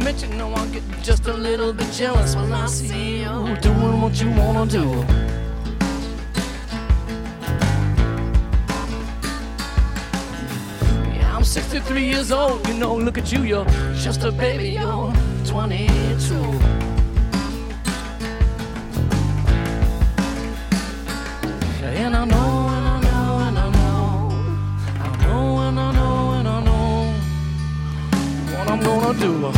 admit, you know, I get just a little bit jealous when I see you doing what you wanna do. Yeah, I'm 63 years old, you know, look at you, you're just a baby, you're 22. And I know, and I know, and I know, I know, and I know, and I know what I'm gonna do.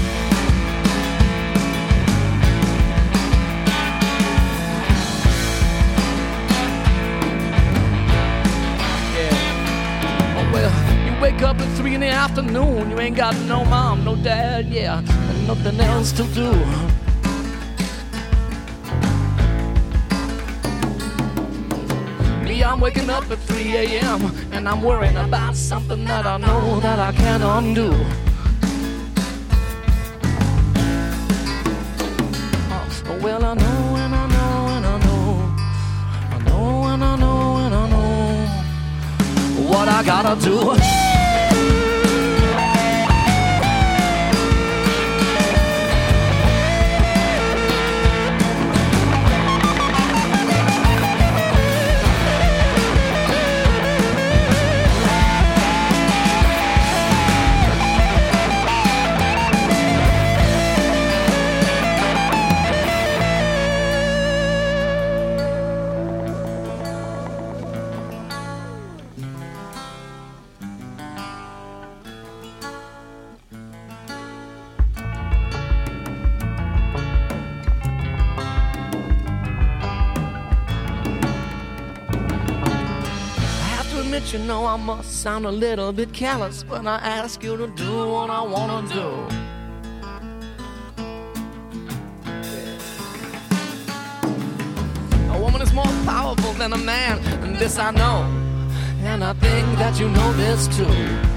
Yeah. Oh well, you wake up at 3 in the afternoon, you ain't got no mom, no dad, yeah, and nothing else to do. I'm waking up at 3 a.m. and I'm worrying about something that I know that I can't undo. Well, I know and I know and I know, I know and I know and I know what I gotta do. You know I must sound a little bit callous when I ask you to do what I wanna do. A woman is more powerful than a man, and this I know, and I think that you know this too.